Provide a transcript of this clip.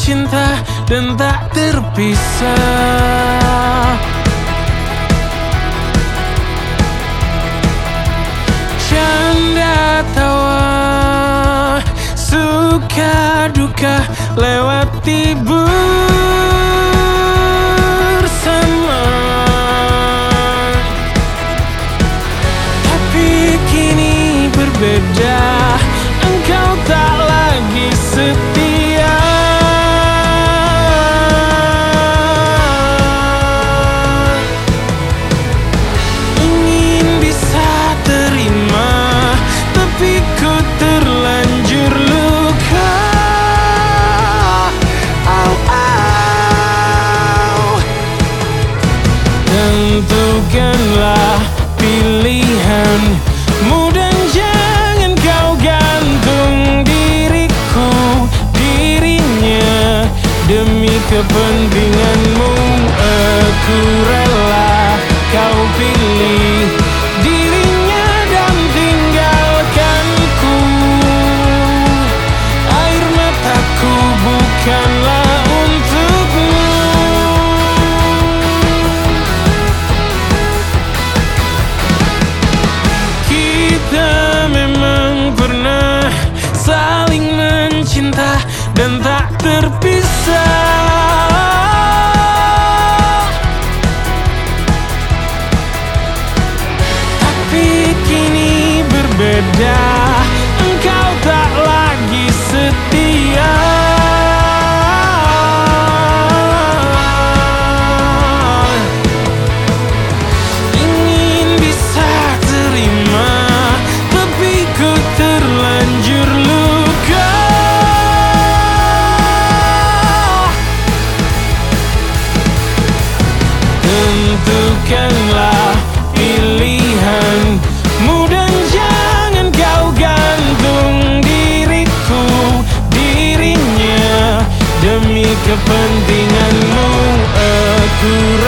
mencinta dan tak terpisah. Canda tawa, suka duka lewati bersama. Tapi kini berbeda, engkau tak lagi setia. Ingin bisa terima, tapi ku terlanjur luka. Au, au. Tentukanlah pilihanmu dan jangan kau gantung diriku, dirinya. Demi kepentinganmu aku rela kau pilih dirinya dan tinggalkanku. Air mataku bukanlah untukmu. Kita memang pernah saling mencinta dan tak terpisah. Tapi kini berbeda, engkau tak lagi setia. Ingin bisa terima, tapi ku terlanjur luka. Tentukanlah pilihanmu dan jangan kau gantung diriku, dirinya. Demi kepentinganmu aku